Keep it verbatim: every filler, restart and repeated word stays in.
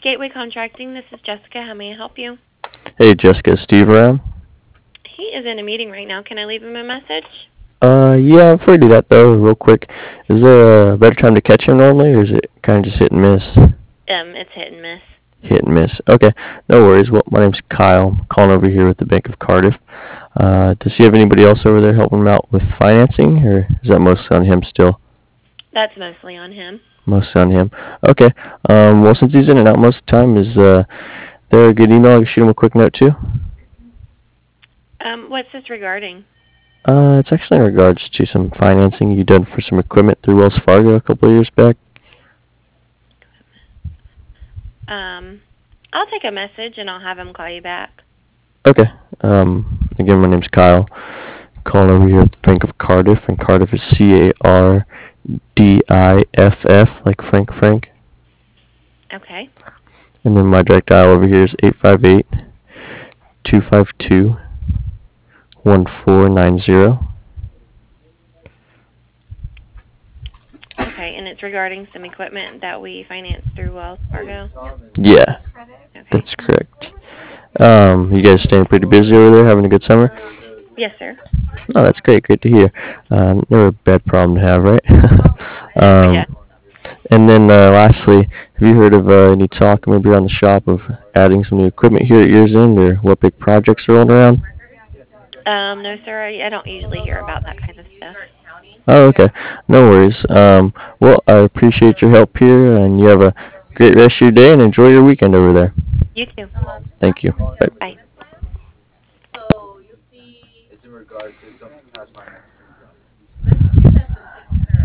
Gateway Contracting, this is Jessica. How may I help you? Hey, Jessica, is Steve around? He is in a meeting right now. Can I leave him a message? Uh, yeah, I'm free to do that though, real quick. Is there a better time to catch him normally, or is it kind of just hit and miss? Um, it's hit and miss. Hit and miss. Okay, no worries. Well, my name's Kyle. I'm calling over here with the Bank of Cardiff. Uh, does he have anybody else over there helping him out with financing, or is that mostly on him still? That's mostly on him. Mostly on him. Okay. Um, well, since he's in and out most of the time, is uh, there a good email I can shoot him a quick note to? Um, what's this regarding? Uh, it's actually in regards to some financing you did for some equipment through Wells Fargo a couple of years back. Um, I'll take a message and I'll have him call you back. Okay. Um, again, my name's Kyle. Calling over here at the Bank of Cardiff, and Cardiff is C A R D I F F, like Frank Frank. Okay. And then my direct dial over here is eight five eight, two five two, one four nine zero. Okay, and it's regarding some equipment that we financed through Wells Fargo? Yeah, Okay. that's correct. Um, you guys staying pretty busy over there, having a good summer? Yes, sir. Oh, that's great. Great to hear. Uh, never a bad problem to have, right? Yeah. um, and then uh, lastly, have you heard of uh, any talk maybe around the shop of adding some new equipment here at year's end, or what big projects are rolling around? Um, no, sir, I, I don't usually hear about that kind of stuff. Oh, okay. No worries. Um, well, I appreciate your help here, and you have a great rest of your day, and enjoy your weekend over there. You too. Thank you. Bye. Bye.